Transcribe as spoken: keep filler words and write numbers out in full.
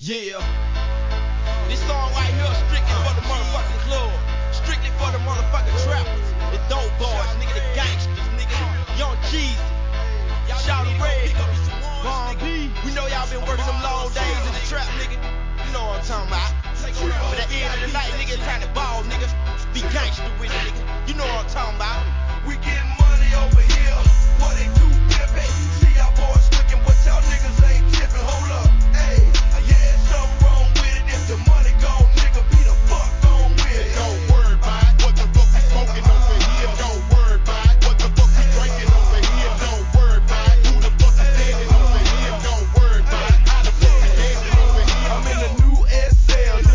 Yeah. This song right here is strictly for the motherfucking club. Strictly for the motherfucking trappers. The dope boys, nigga, the gangsters, nigga. Young Jeezy. Shout Red.